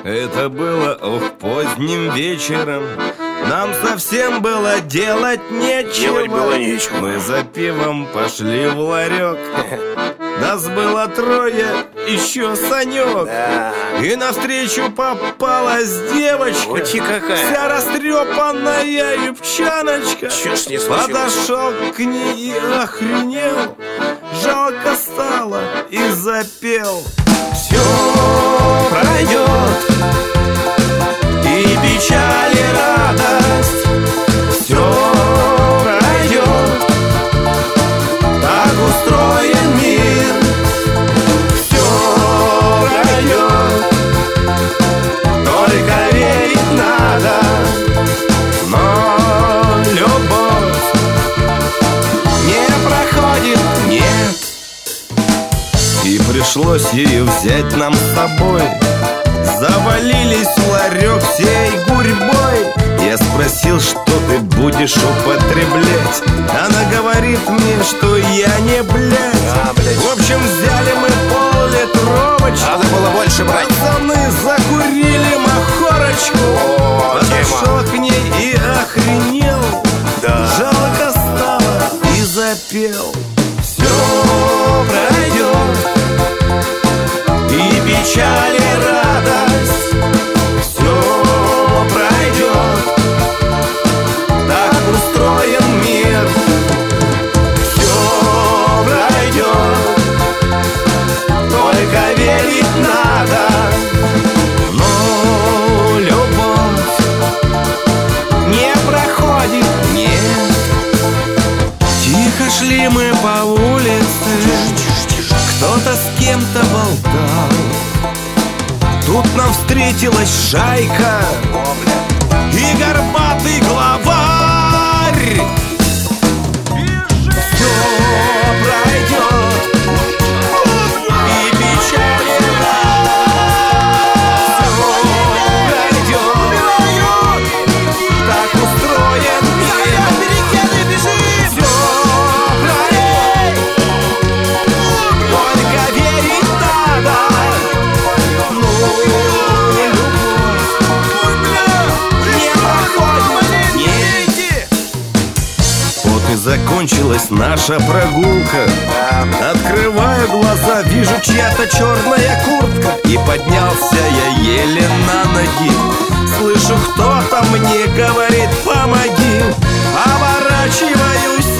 Это было, поздним вечером. Нам совсем было делать нечего. Делать было нечего. Мы за пивом пошли в ларек. Нас было трое, еще Санек. Да. И навстречу попалась девочка. Вот и какая. Вся растрепанная юбчаночка. Чё ж не случилось? Подошел к ней и охренел. Жалко стало и запел. Все пройдет, и печаль, и радость. Все пройдет, так устроен мир. Все пройдет, только верить надо. Но любовь не проходит, нет. И пришлось ее взять нам с собой. Завалились в ларек всей гурьбой. Я спросил, что ты будешь употреблять. Она говорит мне, что я не блядь. В общем, взяли мы пол-литровочку. Надо было больше брать. Пацаны закурили махорочку. Подошел к ней и охренел. Да. Жалко стало и запел. Все пройдет, и печаль, и радость. Все пройдет, так устроен мир. Все пройдет, только верить надо. Но любовь не проходит, нет. Тихо шли мы по улице, кто-то с кем-то болтал. Тут нам встретилась шайка и горбатый главарь. Все пройдет, и печаль, и радость. Все пройдет, так устроен мир. Все пройдет, только верить надо. Вот и закончилась наша прогулка. Открываю глаза, вижу чья-то черная куртка. И поднялся я еле на ноги. Слышу, кто-то мне говорит: помоги. Оборачиваюсь